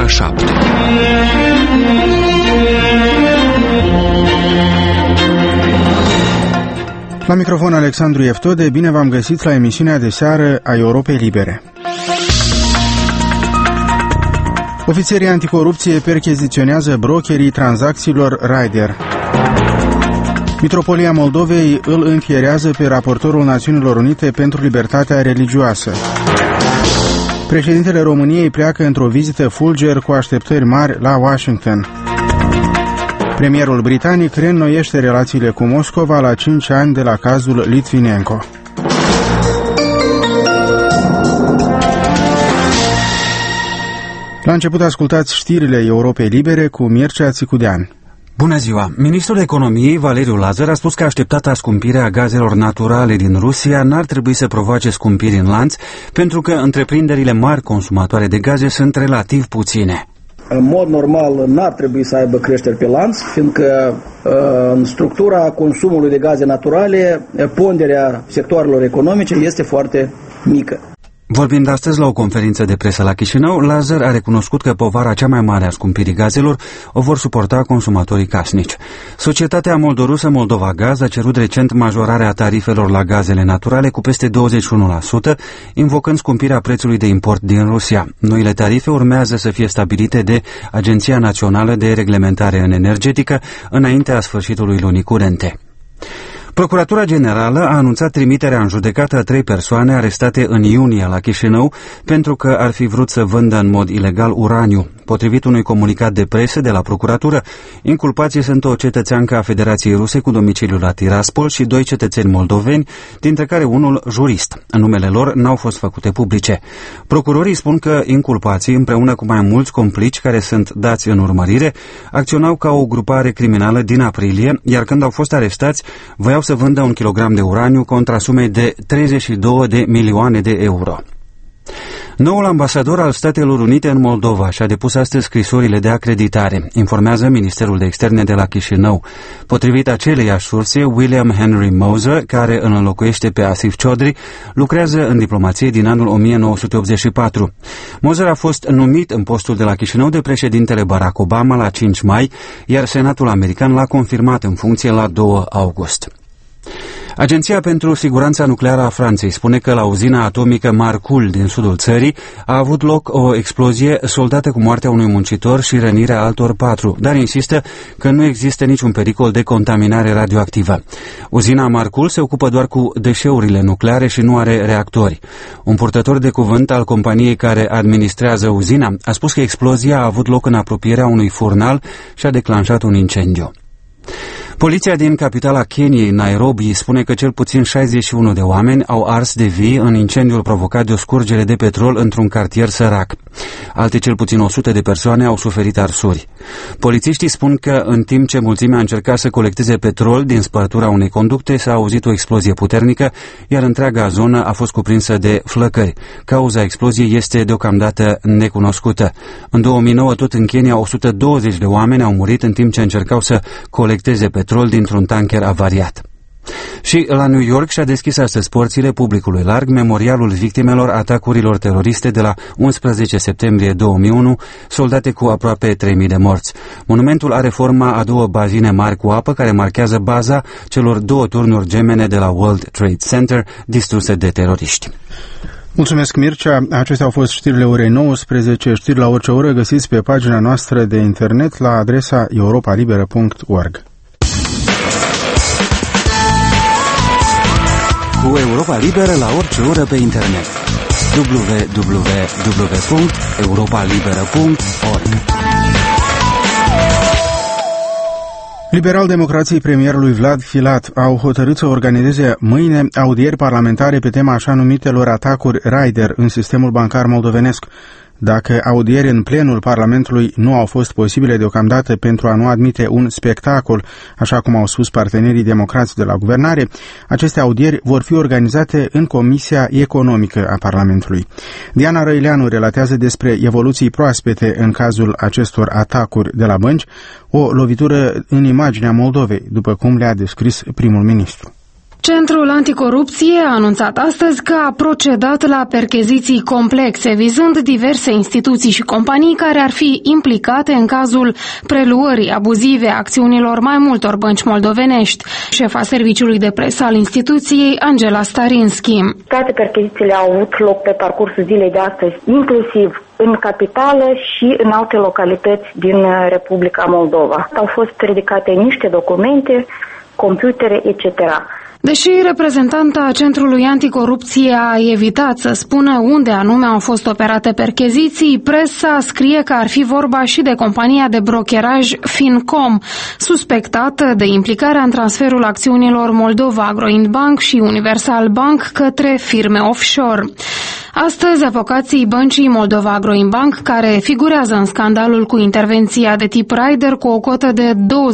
7. La microfon Alexandru Eftode, bine v-am găsit la emisiunea de seară a Europei Libere. Ofițerii anticorupție percheziționează brokerii tranzacțiilor Ryder. Mitropolia Moldovei îl înfierează pe raportorul Națiunilor Unite pentru libertatea religioasă. Președintele României pleacă într-o vizită fulger cu așteptări mari la Washington. Premierul britanic reînnoiește relațiile cu Moscova la 5 ani de la cazul Litvinenko. La început ascultați știrile Europei Libere cu Mircea Țicudean. Bună ziua! Ministrul Economiei, Valeriu Lazar, a spus că așteptata scumpire a gazelor naturale din Rusia n-ar trebui să provoace scumpiri în lanț, pentru că întreprinderile mari consumatoare de gaze sunt relativ puține. În mod normal n-ar trebui să aibă creșteri pe lanț, fiindcă în structura consumului de gaze naturale, ponderea sectoarelor economice este foarte mică. Vorbind astăzi la o conferință de presă la Chișinău, Lazar a recunoscut că povara cea mai mare a scumpirii gazelor o vor suporta consumatorii casnici. Societatea moldorusă Moldova Gaz a cerut recent majorarea tarifelor la gazele naturale cu peste 21%, invocând scumpirea prețului de import din Rusia. Noile tarife urmează să fie stabilite de Agenția Națională de Reglementare în Energetică înaintea sfârșitului lunii curente. Procuratura Generală a anunțat trimiterea în judecată a 3 persoane arestate în iunie la Chișinău pentru că ar fi vrut să vândă în mod ilegal uraniu. Potrivit unui comunicat de presă de la procuratură, inculpații sunt o cetățeancă a Federației Ruse cu domiciliu la Tiraspol și 2 cetățeni moldoveni, dintre care unul jurist. Numele lor n-au fost făcute publice. Procurorii spun că inculpații, împreună cu mai mulți complici care sunt dați în urmărire, acționau ca o grupare criminală din aprilie, iar când au fost arestați, voiau să vândă 1 kilogram de uraniu contra sumei de 32 de milioane de euro. Noul ambasador al Statelor Unite în Moldova și-a depus astăzi scrisorile de acreditare, informează Ministerul de Externe de la Chișinău. Potrivit aceleiași surse, William Henry Moser, care îl înlocuiește pe Asif Chaudhry, lucrează în diplomație din anul 1984. Moser a fost numit în postul de la Chișinău de președintele Barack Obama la 5 mai, iar Senatul american l-a confirmat în funcție la 2 august. Agenția pentru Siguranța Nucleară a Franței spune că la uzina atomică Marcul din sudul țării a avut loc o explozie soldată cu moartea unui muncitor și rănirea altor 4, dar insistă că nu există niciun pericol de contaminare radioactivă. Uzina Marcul se ocupă doar cu deșeurile nucleare și nu are reactori. Un purtător de cuvânt al companiei care administrează uzina a spus că explozia a avut loc în apropierea unui furnal și a declanșat un incendiu. Poliția din capitala Keniei, Nairobi, spune că cel puțin 61 de oameni au ars de vii în incendiul provocat de o scurgere de petrol într-un cartier sărac. Alte cel puțin 100 de persoane au suferit arsuri. Polițiștii spun că în timp ce mulțimea a încercat să colecteze petrol din spărtura unei conducte, s-a auzit o explozie puternică, iar întreaga zonă a fost cuprinsă de flăcări. Cauza exploziei este deocamdată necunoscută. În 2009, tot în Kenya, 120 de oameni au murit în timp ce încercau să colecteze petrol dintr-un tanker avariat. Și la New York și-a deschis astăzi porțile publicului larg memorialul victimelor atacurilor teroriste de la 11 septembrie 2001, soldate cu aproape 3.000 de morți. Monumentul are forma a 2 bazine mari cu apă care marchează baza celor 2 turnuri gemene de la World Trade Center distruse de teroriști. Mulțumesc, Mircea. Acestea au fost știrile orei 19. Știri la orice oră găsiți pe pagina noastră de internet la adresa europalibera.org. Cu Europa Liberă la orice oră pe internet. www.europalibera.org. Liberal-democrații premierului Vlad Filat au hotărât să organizeze mâine audieri parlamentare pe tema așa numitelor atacuri Ryder în sistemul bancar moldovenesc. Dacă audieri în plenul Parlamentului nu au fost posibile deocamdată pentru a nu admite un spectacol, așa cum au spus partenerii democrați de la guvernare, aceste audieri vor fi organizate în Comisia Economică a Parlamentului. Diana Răileanu relatează despre evoluții proaspete în cazul acestor atacuri de la bănci, o lovitură în imaginea Moldovei, după cum le-a descris primul ministru. Centrul Anticorupție a anunțat astăzi că a procedat la percheziții complexe, vizând diverse instituții și companii care ar fi implicate în cazul preluării abuzive a acțiunilor mai multor bănci moldovenești. Șefa serviciului de presă al instituției, Angela Starinski. Toate perchezițiile au avut loc pe parcursul zilei de astăzi, inclusiv în capitală și în alte localități din Republica Moldova. Au fost ridicate niște documente, computere, etc. Deși reprezentanta Centrului Anticorupție a evitat să spună unde anume au fost operate percheziții, presa scrie că ar fi vorba și de compania de brokeraj Fincom, suspectată de implicarea în transferul acțiunilor Moldova Agroinbank și Universal Bank către firme offshore. Astăzi, avocații băncii Moldova Agroinbank, care figurează în scandalul cu intervenția de tip Rider cu o cotă de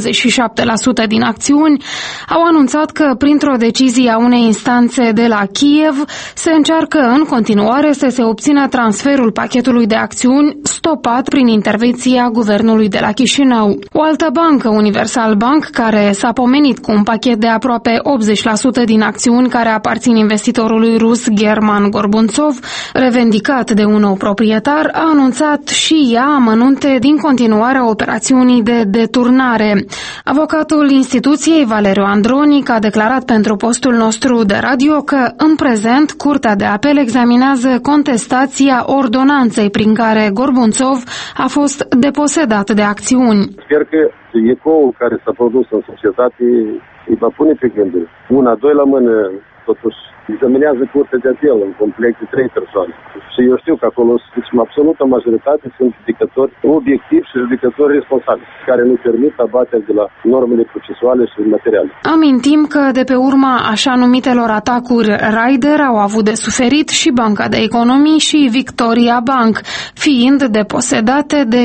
27% din acțiuni, au anunțat că printr-o decizie a unei instanțe de la Kiev se încearcă în continuare să se obțină transferul pachetului de acțiuni stopat prin intervenția guvernului de la Chișinău. O altă bancă, Universal Bank, care s-a pomenit cu un pachet de aproape 80% din acțiuni care aparțin investitorului rus German Gorbunțov, revendicat de un nou proprietar, a anunțat și ea amănunte din continuarea operațiunii de deturnare. Avocatul instituției, Valeriu Andronic, a declarat pentru postul nostru de radio că, în prezent, Curtea de Apel examinează contestația ordonanței prin care Gorbunțov a fost deposedat de acțiuni. Sper că ecoul care s-a produs în societate îi va pune pe gânduri. Una, doi la mână, totuși, examinează Curtea de Apel în complex de 3 persoane. Și eu știu că acolo, în absolută majoritate, sunt judecători obiectivi și judecători responsabili, care nu permit abaterea de la normele procesuale și materiale. Amintim că de pe urma așa numitelor atacuri Rider au avut de suferit și Banca de Economii și Victoria Bank, fiind deposedate de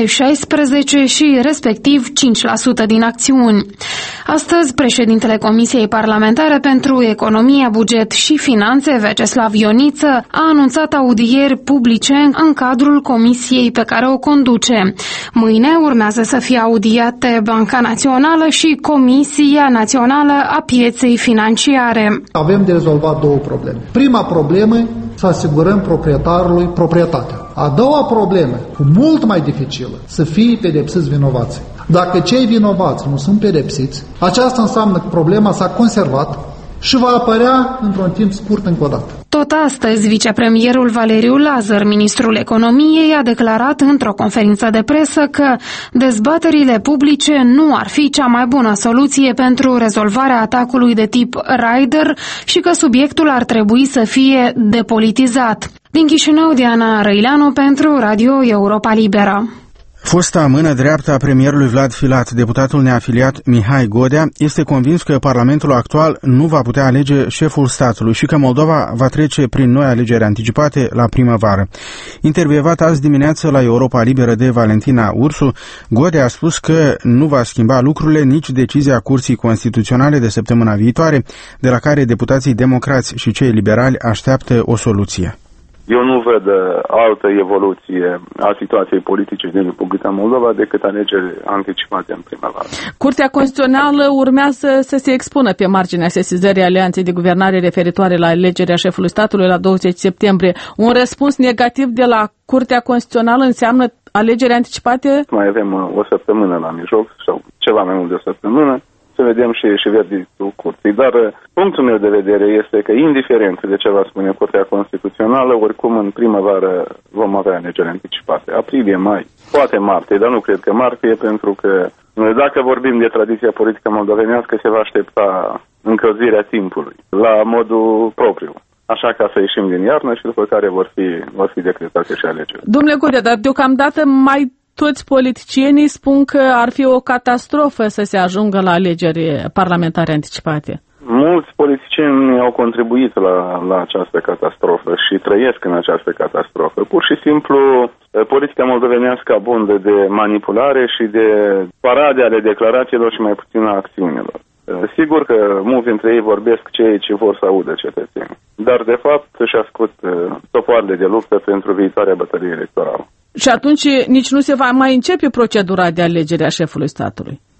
16 și respectiv 5% din acțiuni. Astăzi, președintele Comisiei Parlamentare pentru Economie, Buget și Finanțe, Vyacheslav Ioniță, a anunțat audieri publice în cadrul comisiei pe care o conduce. Mâine urmează să fie audiate Banca Națională și Comisia Națională a Pieței Financiare. Avem de rezolvat două probleme. Prima problemă, să asigurăm proprietarului proprietatea. A doua problemă, cu mult mai dificilă, să fie pedepsiți vinovații. Dacă cei vinovați nu sunt pedepsiți, aceasta înseamnă că problema s-a conservat și va apărea într-un timp scurt încă o dată. Tot astăzi, vicepremierul Valeriu Lazar, ministrul economiei, a declarat într-o conferință de presă că dezbaterile publice nu ar fi cea mai bună soluție pentru rezolvarea atacului de tip Rider și că subiectul ar trebui să fie depolitizat. Din Chișinău, Diana Răileanu pentru Radio Europa Liberă. Fosta mână dreaptă a premierului Vlad Filat, deputatul neafiliat Mihai Godea, este convins că Parlamentul actual nu va putea alege șeful statului și că Moldova va trece prin noi alegeri anticipate la primăvară. Intervievat azi dimineață la Europa Liberă de Valentina Ursu, Godea a spus că nu va schimba lucrurile nici decizia Curții Constituționale de săptămâna viitoare, de la care deputații democrați și cei liberali așteaptă o soluție. Eu nu văd altă evoluție a situației politice din Republica Moldova decât alegeri anticipate în primăvară. Curtea Constituțională urmează să se expună pe marginea sesizării Alianței de Guvernare referitoare la alegerea șefului statului la 20 septembrie. Un răspuns negativ de la Curtea Constituțională înseamnă alegeri anticipate? Mai avem o săptămână la mijloc sau ceva mai mult de o săptămână. Să vedem și verdictul curții. Dar punctul meu de vedere este că, indiferent de ce va spune Curtea Constituțională, oricum în primăvară vom avea alegeri anticipate. Aprilie, mai, poate martie, dar nu cred că martie, pentru că dacă vorbim de tradiția politică moldovenească, se va aștepta încălzirea timpului la modul propriu. Așa ca să ieșim din iarnă și după care vor fi decretate și alegeri. Domnule Godea, dar deocamdată mai toți politicienii spun că ar fi o catastrofă să se ajungă la alegeri parlamentare anticipate. Mulți politicieni au contribuit la această catastrofă și trăiesc în această catastrofă. Pur și simplu, politica moldovenească abundă de manipulare și de parade ale declarațiilor și mai puțin a acțiunilor. Sigur că mulți dintre ei vorbesc ce vor să audă cetățenii, dar de fapt își ascult topoarele de luptă pentru viitoarea bătălie electorală. Și atunci nici nu se va mai începe procedura de alegere a șefului statului.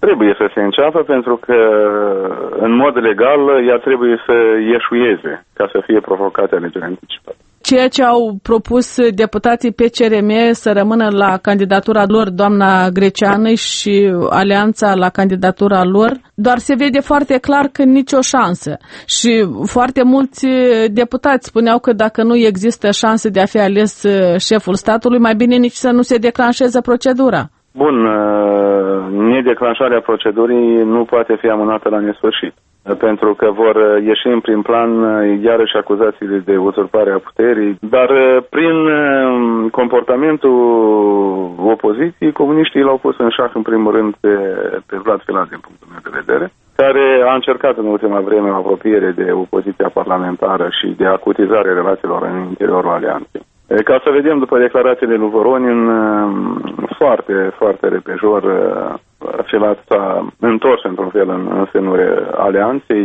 trebuie să se înceapă pentru că în mod legal ea trebuie să ieșuieze ca să fie provocate alegeri anticipate. Ceea ce au propus deputații PCRM să rămână la candidatura lor, doamna Greceană și alianța la candidatura lor, doar se vede foarte clar că nicio șansă. Și foarte mulți deputați spuneau că dacă nu există șanse de a fi ales șeful statului, mai bine nici să nu se declanșeze procedura. Bun, nedeclanșarea procedurii nu poate fi amânată la nesfârșit, pentru că vor ieși în prim plan iarăși acuzațiile de uzurpare a puterii, dar prin comportamentul opoziției, comuniștii l-au pus în șah în primul rând pe Vlad Filat, din punctul meu de vedere, care a încercat în ultima vreme o apropiere de opoziția parlamentară și de acutizare relațiilor în interiorul alianței. Ca să vedem după declarațiile lui Voronin, foarte, foarte repejor, Filat s-a întors într-un fel în senul alianței,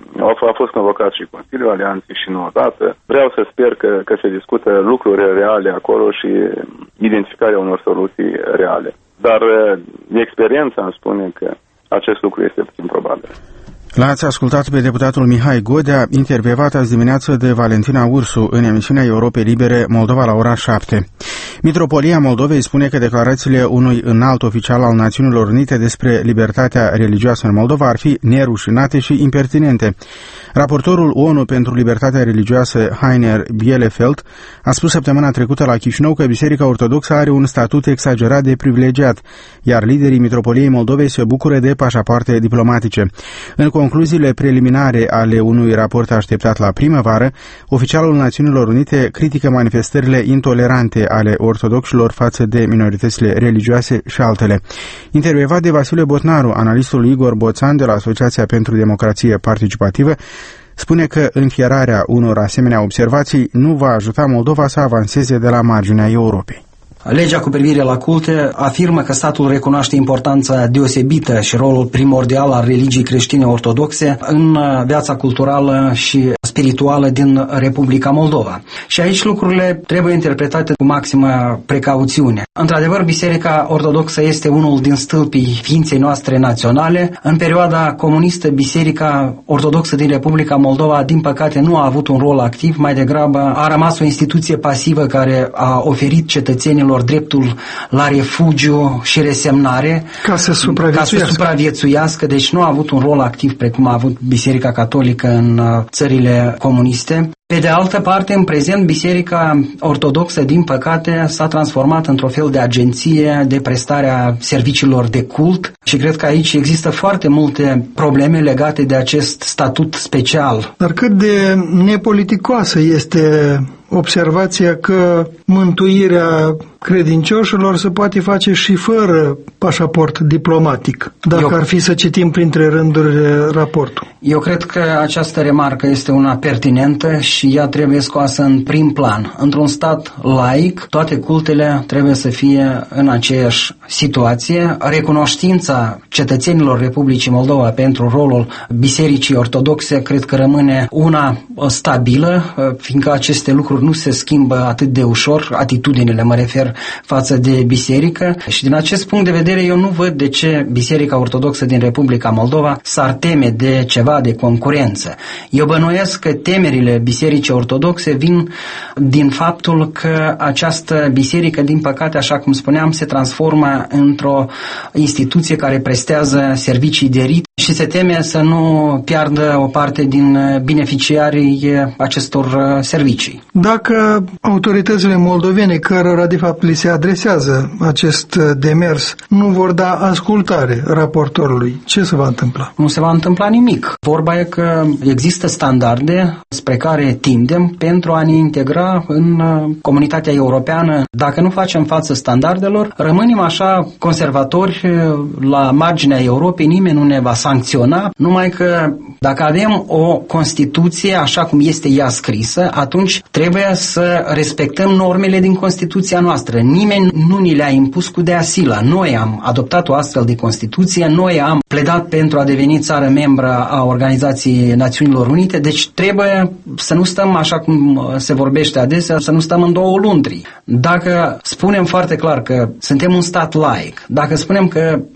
a fost convocat și Consiliul Alianței și nu odată. Vreau să sper că se discută lucruri reale acolo și identificarea unor soluții reale. Dar experiența îmi spune că acest lucru este puțin probabil. L-ați ascultat pe deputatul Mihai Godea, intervievat azi dimineață de Valentina Ursu în emisiunea Europei Libere Moldova la ora 7. Mitropolia Moldovei spune că declarațiile unui înalt oficial al Națiunilor Unite despre libertatea religioasă în Moldova ar fi nerușinate și impertinente. Raportorul ONU pentru libertatea religioasă Heiner Bielefeld a spus săptămâna trecută la Chișinău că Biserica Ortodoxă are un statut exagerat de privilegiat, iar liderii Mitropoliei Moldovei se bucură de pașapoarte diplomatice. În concluziile preliminare ale unui raport așteptat la primăvară, oficialul Națiunilor Unite critică manifestările intolerante ale ortodoxilor față de minoritățile religioase și altele. Intervievat de Vasile Botnaru, analistul Igor Boțan de la Asociația pentru Democrație Participativă, spune că înfierarea unor asemenea observații nu va ajuta Moldova să avanseze de la marginea Europei. Legea cu privire la culte afirmă că statul recunoaște importanța deosebită și rolul primordial al religiei creștine ortodoxe în viața culturală și spirituală din Republica Moldova. Și aici lucrurile trebuie interpretate cu maximă precauțiune. Într-adevăr, Biserica Ortodoxă este unul din stâlpii ființei noastre naționale. În perioada comunistă, Biserica Ortodoxă din Republica Moldova, din păcate, nu a avut un rol activ, mai degrabă a rămas o instituție pasivă care a oferit cetățenilor dreptul la refugiu și resemnare ca să supraviețuiască, deci nu a avut un rol activ precum a avut Biserica Catolică în țările comuniste. Pe de altă parte, în prezent, Biserica Ortodoxă, din păcate, s-a transformat într-o fel de agenție de prestare a serviciilor de cult și cred că aici există foarte multe probleme legate de acest statut special. Dar cât de nepoliticoasă este observația că mântuirea credincioșilor se poate face și fără pașaport diplomatic, dacă ar fi să citim printre rândurile raportul. Eu cred că această remarcă este una pertinentă și ea trebuie scoasă în prim plan. Într-un stat laic, toate cultele trebuie să fie în aceeași situație. Recunoștința cetățenilor Republicii Moldova pentru rolul Bisericii Ortodoxe cred că rămâne una stabilă, fiindcă aceste lucruri nu se schimbă atât de ușor, atitudinile mă refer față de biserică, și din acest punct de vedere eu nu văd de ce Biserica Ortodoxă din Republica Moldova s-ar teme de ceva de concurență. Eu bănuiesc că temerile Bisericii Ortodoxe vin din faptul că această biserică, din păcate, așa cum spuneam, se transformă într-o instituție care prestează servicii de rit și se teme să nu piardă o parte din beneficiarii acestor servicii. Dacă autoritățile moldovene, cărora de fapt li se adresează acest demers, nu vor da ascultare raportorului, ce se va întâmpla? Nu se va întâmpla nimic. Vorba e că există standarde spre care tindem pentru a ne integra în comunitatea europeană. Dacă nu facem față standardelor, rămânem așa conservatori la marginea Europei, nimeni nu ne va sancționa, numai că dacă avem o Constituție așa cum este ea scrisă, atunci trebuie să respectăm normele din Constituția noastră. Nimeni nu ni le-a impus cu dea sila. Noi am adoptat o astfel de Constituție, noi am pledat pentru a deveni țară membră a Organizației Națiunilor Unite, deci trebuie să nu stăm, așa cum se vorbește adesea, să nu stăm în două luntri. Dacă spunem foarte clar că suntem un stat laic, dacă spunem că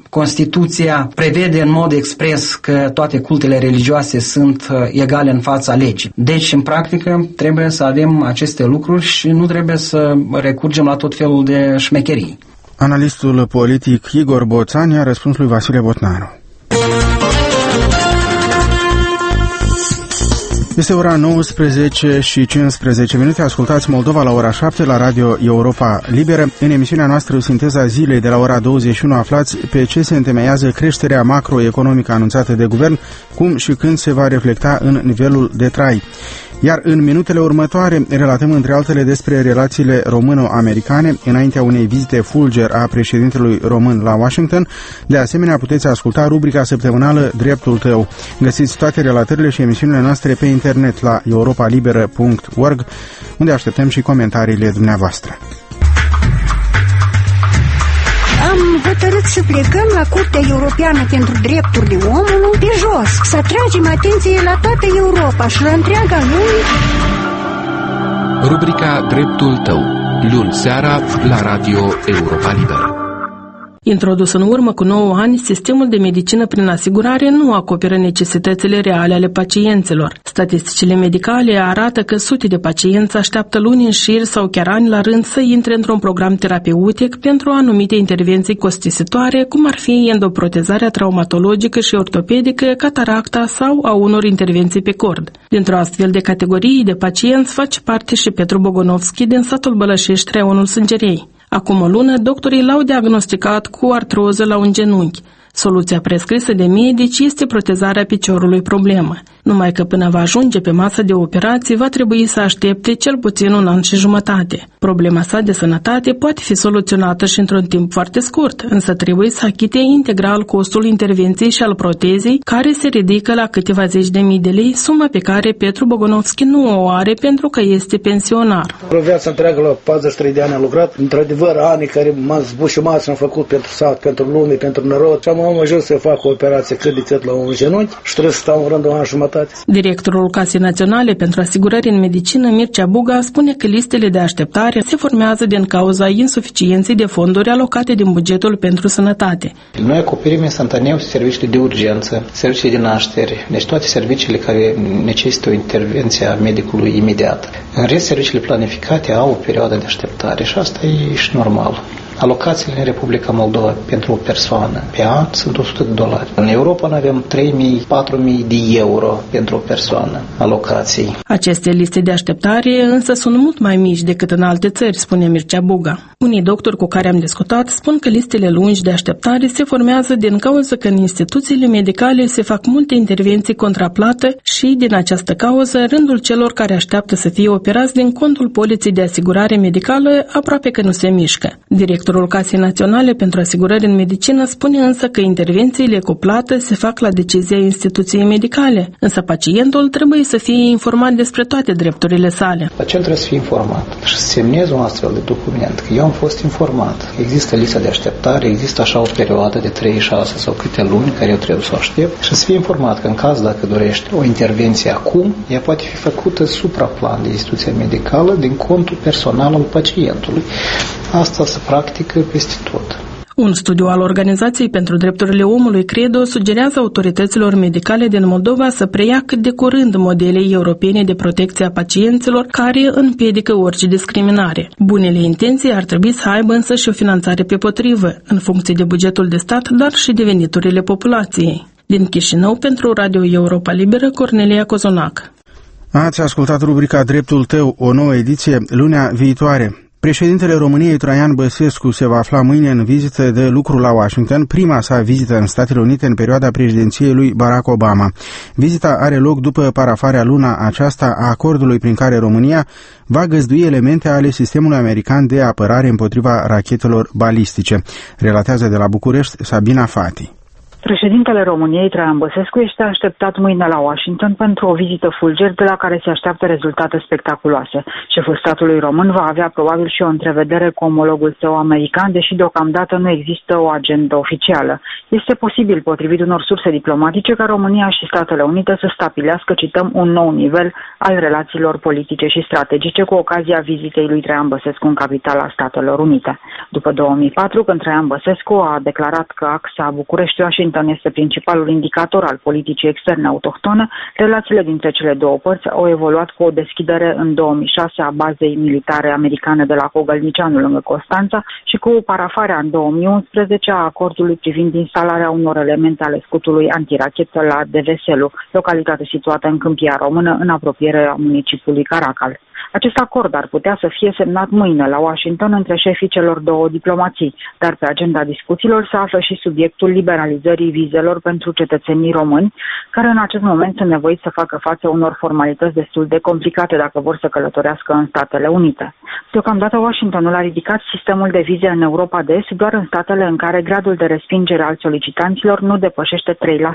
Constituția prevede în mod expres că toate cultele religioase sunt egale în fața legii. Deci, în practică, trebuie să avem aceste lucruri și nu trebuie să recurgem la tot felul de șmecherii. Analistul politic Igor Boțani a răspuns lui Vasile Botnaru. Este ora 19 și 15 minute. Ascultați Moldova la ora 7 la Radio Europa Liberă. În emisiunea noastră Sinteza Zilei de la ora 21 aflați pe ce se întemeiază creșterea macroeconomică anunțată de guvern, cum și când se va reflecta în nivelul de trai. Iar în minutele următoare relatăm între altele despre relațiile româno-americane înaintea unei vizite fulger a președintelui român la Washington. De asemenea, puteți asculta rubrica săptămânală Dreptul Tău. Găsiți toate relatările și emisiunile noastre pe internet la europalibera.org, unde așteptăm și comentariile dumneavoastră. Am hotărât să plecăm la Curtea Europeană pentru Drepturile Omului pe jos, să atragem atenție la toată Europa și la întreaga lume. Rubrica Dreptul Tău, luni seara la Radio Europa Liberă. Introdus în urmă cu 9 ani, sistemul de medicină prin asigurare nu acoperă necesitățile reale ale pacienților. Statisticile medicale arată că sute de pacienți așteaptă luni în șir sau chiar ani la rând să intre într-un program terapeutic pentru anumite intervenții costisitoare, cum ar fi endoprotezarea traumatologică și ortopedică, cataracta sau a unor intervenții pe cord. Dintr-o astfel de categorii de pacienți face parte și Petru Bogonovski din satul Bălășești, Reonul Sângerei. Acum o lună, doctorii l-au diagnosticat cu artroză la un genunchi. Soluția prescrisă de medici este protezarea piciorului problemă. Numai că până va ajunge pe masă de operații va trebui să aștepte cel puțin 1 an și jumătate. Problema sa de sănătate poate fi soluționată și într-un timp foarte scurt, însă trebuie să achite integral costul intervenției și al protezei, care se ridică la câteva zeci de mii de lei, sumă pe care Petru Bogonovski nu o are pentru că este pensionar. O viață întreagă, la 43 de ani am lucrat, într-adevăr ani care m-am zbușumat și am făcut pentru sat, pentru lume, pentru narod și am ajuns să fac o operație cât de cât la un genunchi și trebuie să stau în rândul an jumătate. Directorul Casei Naționale pentru Asigurări în Medicină, Mircea Buga, spune că listele de așteptare se formează din cauza insuficienței de fonduri alocate din bugetul pentru sănătate. Noi acoperim instantaneu serviciile de urgență, serviciile de naștere, deci toate serviciile care necesită o intervenție a medicului imediat. În rest, serviciile planificate au o perioadă de așteptare și asta e și normal. Alocațiile în Republica Moldova pentru o persoană pe an sunt $100. În Europa noi avem 3.000-4.000 de euro pentru o persoană alocații. Aceste liste de așteptare însă sunt mult mai mici decât în alte țări, spune Mircea Buga. Unii doctori cu care am discutat spun că listele lungi de așteptare se formează din cauza că în instituțiile medicale se fac multe intervenții contra plată și, din această cauză, rândul celor care așteaptă să fie operați din contul poliței de asigurare medicală aproape că nu se mișcă. Directorul Casei Naționale pentru Asigurări în Medicină spune însă că intervențiile cu plată se fac la decizia instituției medicale, însă pacientul trebuie să fie informat despre toate drepturile sale. Pacientul trebuie să fie informat și să semneze un astfel de document, că eu am fost informat. Există lista de așteptare, există așa o perioadă de 3, 6 sau câte luni care eu trebuie să o aștept și să fie informat că în caz dacă dorește o intervenție acum, ea poate fi făcută supraplan de instituția medicală din contul personal al pacientului. Asta se practică peste tot. Un studiu al Organizației pentru Drepturile Omului, CREDO, sugerează autorităților medicale din Moldova să preia cât de curând modele europene de protecție a pacienților care împiedică orice discriminare. Bunele intenții ar trebui să aibă însă și o finanțare pe potrivă, în funcție de bugetul de stat, dar și de veniturile populației. Din Chișinău, pentru Radio Europa Liberă, Cornelia Cozonac. Ați ascultat rubrica Dreptul Tău, o nouă ediție lunea viitoare. Președintele României, Traian Băsescu, se va afla mâine în vizită de lucru la Washington, prima sa vizită în Statele Unite în perioada președinției lui Barack Obama. Vizita are loc după parafarea luna aceasta a acordului prin care România va găzdui elemente ale sistemului american de apărare împotriva rachetelor balistice. Relatează de la București Sabina Fati. Președintele României, Traian Băsescu, este așteptat mâine la Washington pentru o vizită fulger de la care se așteaptă rezultate spectaculoase. Șeful statului român va avea probabil și o întrevedere cu omologul său american, deși deocamdată nu există o agendă oficială. Este posibil, potrivit unor surse diplomatice, ca România și Statele Unite să stabilească, cităm, un nou nivel al relațiilor politice și strategice cu ocazia vizitei lui Traian Băsescu în capitala Statelor Unite. După 2004, când Traian Băsescu a declarat că axa București-Washington este principalul indicator al politicii externe autohtone, relațiile dintre cele două părți au evoluat cu o deschidere în 2006 a bazei militare americane de la Cogălnicianu lângă Constanța și cu parafarea în 2011 a acordului privind instalarea unor elemente ale scutului antirachetă la Deveselu, localitate situată în Câmpia Română, în apropierea municipiului Caracal. Acest acord ar putea să fie semnat mâine la Washington între șefii celor două diplomații, dar pe agenda discuțiilor se află și subiectul liberalizării vizelor pentru cetățenii români, care în acest moment sunt nevoiți să facă față unor formalități destul de complicate dacă vor să călătorească în Statele Unite. Deocamdată Washingtonul a ridicat sistemul de vize în Europa de Est doar în statele în care gradul de respingere al solicitanților nu depășește 3%.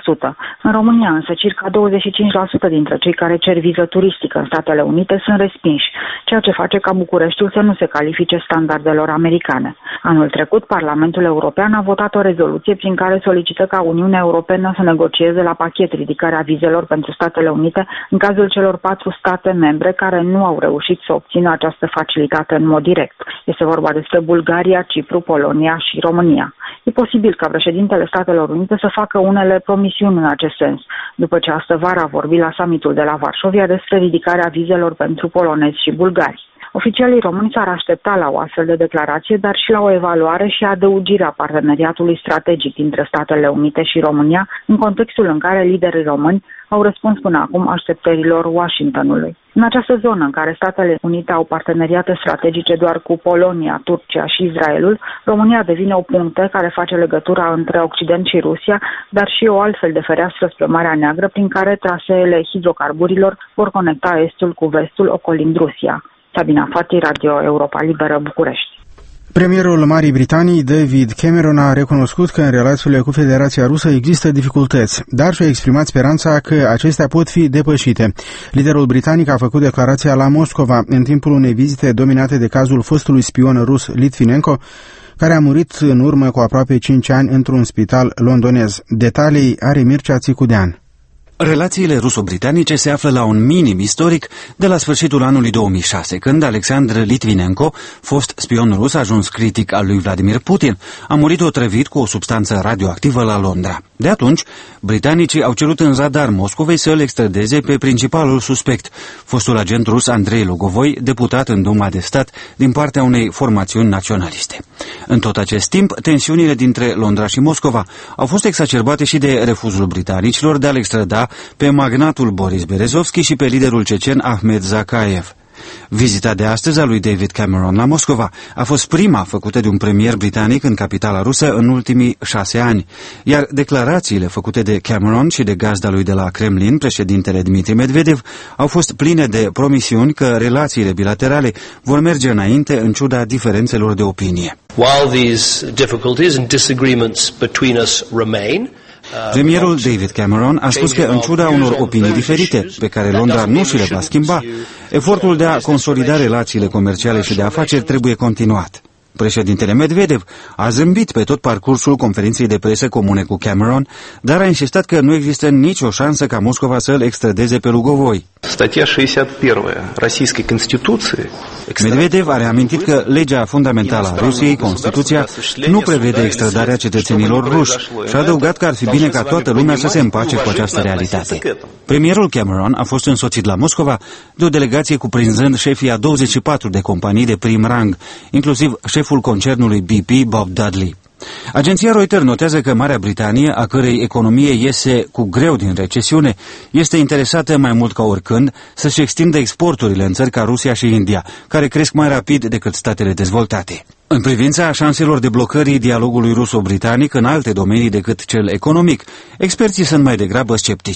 În România însă circa 25% dintre cei care cer viză turistică în Statele Unite sunt respinși, ceea ce face ca Bucureștiul să nu se califice standardelor americane. Anul trecut, Parlamentul European a votat o rezoluție prin care solicită ca Uniunea Europeană să negocieze la pachet ridicarea vizelor pentru Statele Unite în cazul celor 4 state membre care nu au reușit să obțină această facilitate în mod direct. Este vorba despre Bulgaria, Cipru, Polonia și România. E posibil ca președintele Statelor Unite să facă unele promisiuni în acest sens, după ce astă vară a vorbit la summitul de la Varșovia despre ridicarea vizelor pentru polonezi și bulgari. Oficialii români s-ar aștepta la o astfel de declarație, dar și la o evaluare și adăugire a parteneriatului strategic dintre Statele Unite și România, în contextul în care liderii români au răspuns până acum așteptărilor Washingtonului. În această zonă în care Statele Unite au parteneriate strategice doar cu Polonia, Turcia și Israelul, România devine o punctă care face legătura între Occident și Rusia, dar și o altfel de fereastră spre Marea Neagră, prin care traseele hidrocarburilor vor conecta estul cu vestul, ocolind Rusia. Sabina Fati, Radio Europa Liberă, București. Premierul Marii Britanii, David Cameron, a recunoscut că în relațiile cu Federația Rusă există dificultăți, dar și-a exprimat speranța că acestea pot fi depășite. Liderul britanic a făcut declarația la Moscova în timpul unei vizite dominate de cazul fostului spion rus Litvinenko, care a murit în urmă cu aproape 5 ani într-un spital londonez. Detalii are Mircea Țicudean. Relațiile ruso-britanice se află la un minim istoric de la sfârșitul anului 2006, când Alexandr Litvinenko, fost spion rus ajuns critic al lui Vladimir Putin, a murit otrăvit cu o substanță radioactivă la Londra. De atunci, britanicii au cerut în zadar Moscovei să îl extradeze pe principalul suspect, fostul agent rus Andrei Logovoi, deputat în Duma de Stat din partea unei formațiuni naționaliste. În tot acest timp, tensiunile dintre Londra și Moscova au fost exacerbate și de refuzul britanicilor de a-l extrada pe magnatul Boris Berezovski și pe liderul cecen Ahmed Zakaev. Vizita de astăzi a lui David Cameron la Moscova a fost prima făcută de un premier britanic în capitala rusă în ultimii 6 ani, iar declarațiile făcute de Cameron și de gazda lui de la Kremlin, președintele Dmitri Medvedev, au fost pline de promisiuni că relațiile bilaterale vor merge înainte în ciuda diferențelor de opinie. While these difficulties and disagreements between us remain, premierul David Cameron a spus că, în ciuda unor opinii diferite, pe care Londra nu și le va schimba, efortul de a consolida relațiile comerciale și de afaceri trebuie continuat. Președintele Medvedev a zâmbit pe tot parcursul conferinței de presă comune cu Cameron, dar a insistat că nu există nicio șansă ca Moscova să îl extradeze pe Lugovoi. Statia 61 Российской Constituției. Medvedev a reamintit că legea fundamentală a Rusiei, Constituția, nu prevede extradarea cetățenilor ruși și a adăugat că ar fi bine ca toată lumea să se împace cu această realitate. Premierul Cameron a fost însoțit la Moscova de o delegație cuprinzând șefii a 24 de companii de prim rang, inclusiv șeful concernului BP, Bob Dudley. Agenția Reuters notează că Marea Britanie, a cărei economie iese cu greu din recesiune, este interesată mai mult ca oricând să-și extindă exporturile în țări ca Rusia și India, care cresc mai rapid decât statele dezvoltate. În privința șanselor de blocării dialogului ruso-britanic în alte domenii decât cel economic, experții sunt mai degrabă sceptici.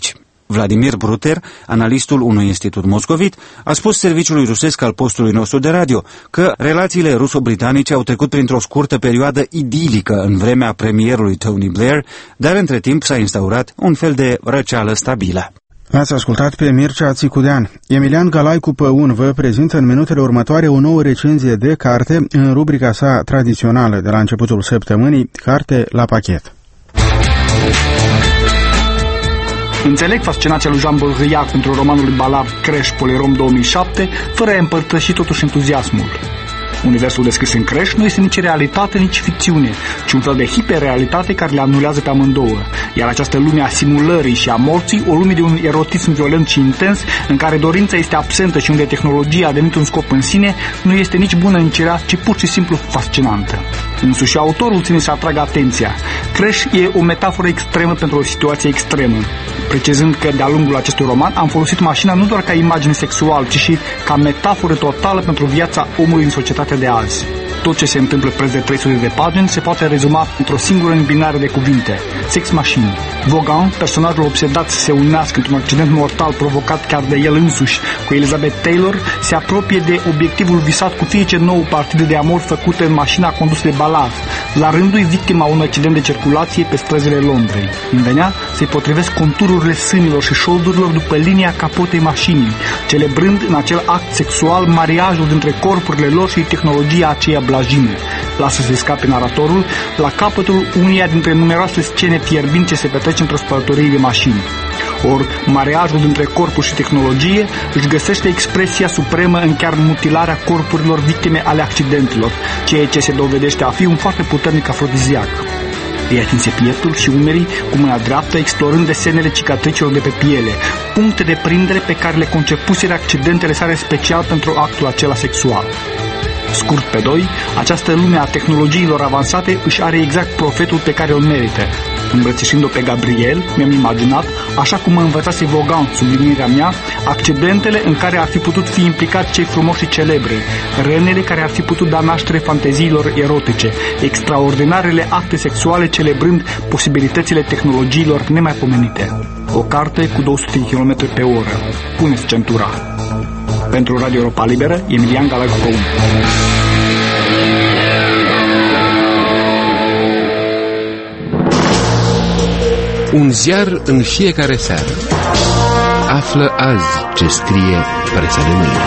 Vladimir Bruter, analistul unui institut moscovit, a spus serviciului rusesc al postului nostru de radio că relațiile ruso-britanice au trecut printr-o scurtă perioadă idilică în vremea premierului Tony Blair, dar între timp s-a instaurat un fel de răceală stabilă. L-ați ascultat pe Mircea Țicudean. Emilian Galai cu Păun vă prezintă în minutele următoare o nouă recenzie de carte în rubrica sa tradițională de la începutul săptămânii, Carte la pachet. Înțeleg fascinația lui Jean Baudrillard pentru romanul lui Ballard Crash Polyrom 2007, fără a împărtăși totuși entuziasmul. Universul descris în Crash nu este nici realitate, nici ficțiune, ci un fel de hiperrealitate care le anulează pe amândouă. Iar această lume a simulării și a morții, o lume de un erotism violent și intens, în care dorința este absentă și unde tehnologia a devenit un scop în sine, nu este nici bună, nici rea, ci pur și simplu fascinantă. Însuși autorul ține să atragă atenția. Crash e o metaforă extremă pentru o situație extremă, precizând că de-a lungul acestui roman am folosit mașina nu doar ca imagine sexuală, ci și ca metaforă totală pentru viața omului în societatea de azi. Tot ce se întâmplă preț de 300 de pagini se poate rezuma într-o singură îmbinare de cuvinte: sex machine. Vaughan, personajul obsedat să se unească într-un accident mortal provocat chiar de el însuși cu Elizabeth Taylor, se apropie de obiectivul visat cu fiecare nouă partidă de amor făcută în mașina condusă de Ballard, la rândul victima unui accident de circulație pe străzile Londrei. În venea să-i potrivesc contururile sânilor și șoldurilor după linia capotei mașinii, celebrând în acel act sexual mariajul dintre corpurile lor și tehnologia aceea blajină. Lasă să scape naratorul la capătul uneia dintre numeroase scene fierbinți ce se petrece într-o spălătorie de mașini. Ori mariajul dintre corpul și tehnologie își găsește expresia supremă în chiar mutilarea corpurilor victime ale accidentelor, ceea ce se dovedește a fi un foarte puternic afrodiziac. Îi atinse pieptul și umerii cu mâna dreaptă, explorând desenele cicatricilor de pe piele, puncte de prindere pe care le concepuseră accidentele sale special pentru actul acela sexual. Scurt pe doi, această lume a tehnologiilor avansate își are exact profetul pe care îl merită. Îmbrățișând-o pe Gabriel, mi-am imaginat, așa cum mă învățase Vaughan sub linirea mea, accidentele în care ar fi putut fi implicați cei frumoși și celebre, rănile care ar fi putut da naștere fanteziilor erotice, extraordinarele acte sexuale celebrând posibilitățile tehnologiilor nemaipomenite. O carte cu 200 km pe oră. Puneți centura! Pentru Radio Europa Liberă, Emilian Galai cu Păun. Un ziar în fiecare seară. Află azi ce scrie presa de mâine.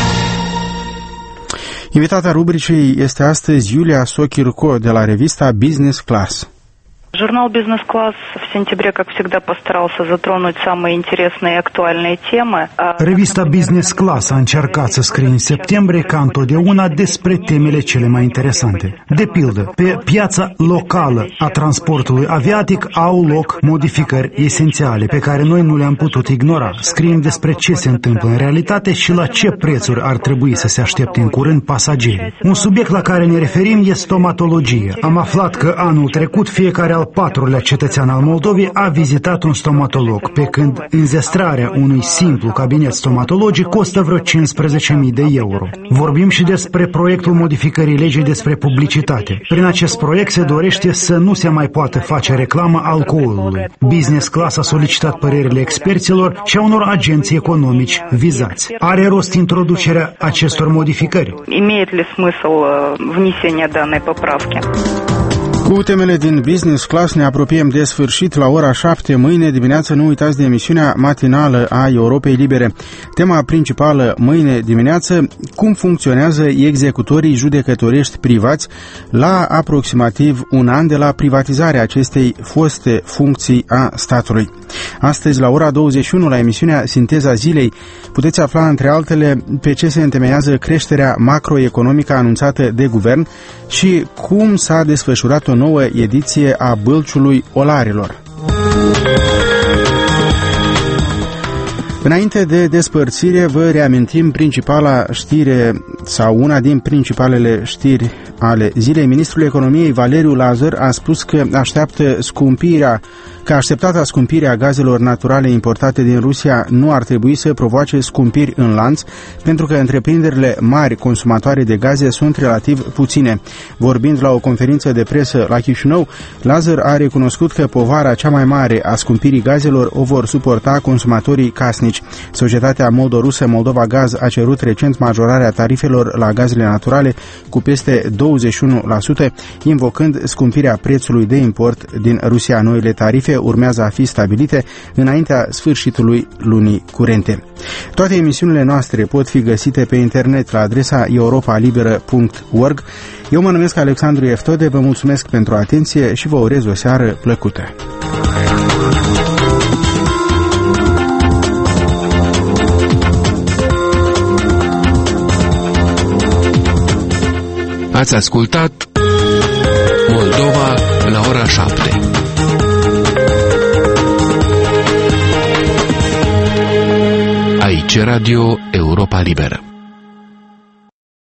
Invitata rubricii este astăzi Iulia Sochirco de la revista Business Class. Журнал «Бизнес-класс» в сентябре, как всегда, постарался затронуть самые интересные и актуальные темы. Revista Business Class a încercat să scrie în septembrie, ca întotdeauna, despre temele cele mai interesante. De pildă, pe piața locală a transportului aviatic au loc modificări esențiale pe care noi nu le-am putut ignora. Scriem despre ce se întâmplă în realitate și la ce prețuri ar trebui să se aștepte în curând pasagerii. Un subiect la care ne referim este stomatologia. Am aflat că anul trecut fiecare al patrulea cetățean al Moldovei a vizitat un stomatolog, pe când înzestrarea unui simplu cabinet stomatologic costă vreo 15.000 de euro. Vorbim și despre proiectul modificării legii despre publicitate. Prin acest proiect se dorește să nu se mai poată face reclamă alcoolului. Business Class a solicitat părerile experților și a unor agenții economici vizați. Are rost introducerea acestor modificări? Имеет ли смысл внесение данной поправки? Cu temele din Business Class ne apropiem de sfârșit. La ora 7 mâine dimineață nu uitați de emisiunea matinală a Europei Libere. Tema principală mâine dimineață: cum funcționează executorii judecătorești privați la aproximativ un an de la privatizarea acestei foste funcții a statului. Astăzi la ora 21 la emisiunea Sinteza Zilei puteți afla între altele pe ce se întemeiază creșterea macroeconomică anunțată de guvern și cum s-a desfășurat o nouă ediție a Bălciului Olarilor. Înainte de despărțire, vă reamintim principala știre sau una din principalele știri ale zilei. Ministrul Economiei Valeriu Lazar a spus că așteptata scumpire a gazelor naturale importate din Rusia nu ar trebui să provoace scumpiri în lanț, pentru că întreprinderile mari consumatoare de gaze sunt relativ puține. Vorbind la o conferință de presă la Chișinău, Lazar a recunoscut că povara cea mai mare a scumpirii gazelor o vor suporta consumatorii casnici. Societatea moldorusă Moldova Gaz a cerut recent majorarea tarifelor la gazele naturale cu peste 21%, invocând scumpirea prețului de import din Rusia. Noile tarife urmează a fi stabilite înaintea sfârșitului lunii curente. Toate emisiunile noastre pot fi găsite pe internet la adresa europalibera.org. Eu mă numesc Alexandru Eftode, vă mulțumesc pentru atenție și vă urez o seară plăcută. Ați ascultat Moldova la ora 7. Aici Radio Europa Liberă.